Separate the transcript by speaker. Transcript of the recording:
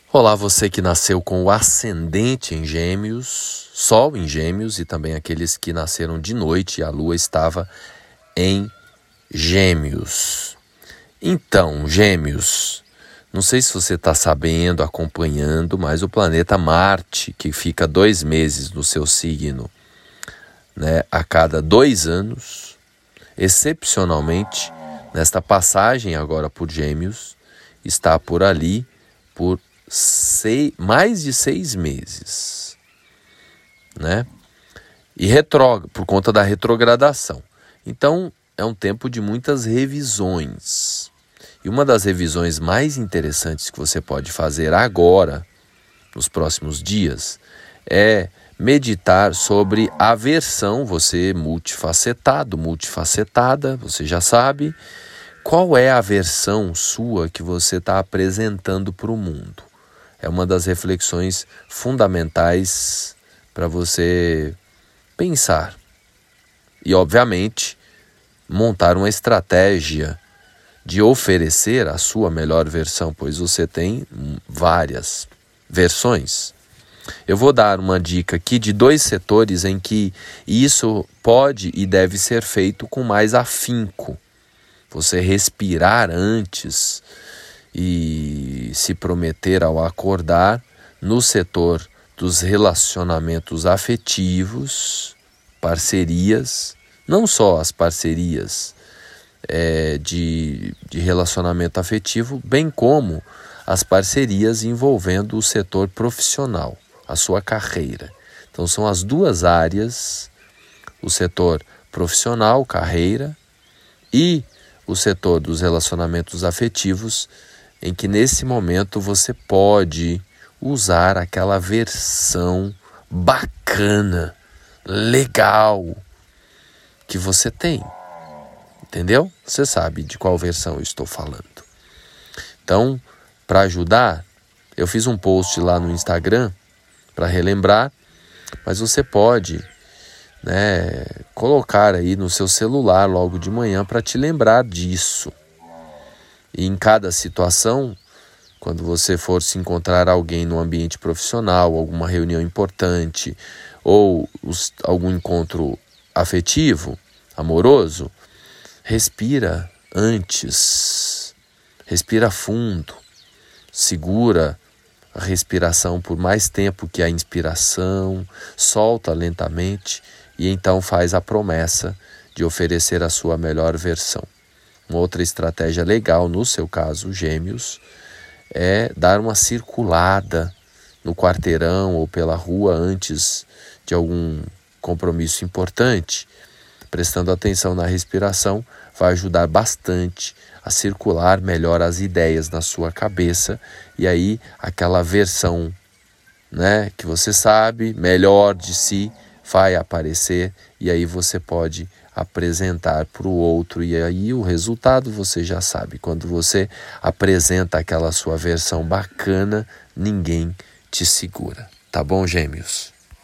Speaker 1: Olá, você que nasceu com o ascendente em Gêmeos, Sol em Gêmeos e também aqueles que nasceram de noite e a Lua estava em Gêmeos. Então, Gêmeos, não sei se você está sabendo, acompanhando, mas o planeta Marte, que fica 2 meses no seu signo, a cada 2 anos, excepcionalmente, nesta passagem agora por Gêmeos, está por ali por mais de 6 meses, E por conta da retrogradação. Então, é um tempo de muitas revisões. E uma das revisões mais interessantes que você pode fazer agora, nos próximos dias, é meditar sobre a versão, você multifacetado, multifacetada, você já sabe, qual é a versão sua que você está apresentando para o mundo. É uma das reflexões fundamentais para você pensar. E, obviamente, montar uma estratégia de oferecer a sua melhor versão, pois você tem várias versões. Eu vou dar uma dica aqui de 2 setores em que isso pode e deve ser feito com mais afinco. Você respirar antes e se prometer ao acordar no setor dos relacionamentos afetivos, parcerias, não só as parcerias de relacionamento afetivo, bem como as parcerias envolvendo o setor profissional, a sua carreira. Então são as 2 áreas, o setor profissional, carreira, e o setor dos relacionamentos afetivos, em que nesse momento você pode usar aquela versão bacana, legal, que você tem. Entendeu? Você sabe de qual versão eu estou falando. Então, para ajudar, eu fiz um post lá no Instagram para relembrar, mas você pode colocar aí no seu celular logo de manhã para te lembrar disso. E em cada situação, quando você for se encontrar alguém no ambiente profissional, alguma reunião importante ou algum encontro afetivo, amoroso, respira antes, respira fundo, segura a respiração por mais tempo que a inspiração, solta lentamente e então faz a promessa de oferecer a sua melhor versão. Uma outra estratégia legal, no seu caso, Gêmeos, é dar uma circulada no quarteirão ou pela rua antes de algum compromisso importante. Prestando atenção na respiração, vai ajudar bastante a circular melhor as ideias na sua cabeça e aí aquela versão que você sabe melhor de si vai aparecer e aí você pode apresentar para o outro e aí o resultado você já sabe. Quando você apresenta aquela sua versão bacana, ninguém te segura. Tá bom, Gêmeos?